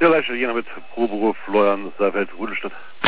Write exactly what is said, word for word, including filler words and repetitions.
Ja, Leiter, jener mit Proberuf, Leuern, Seifeld, Rudelstadt.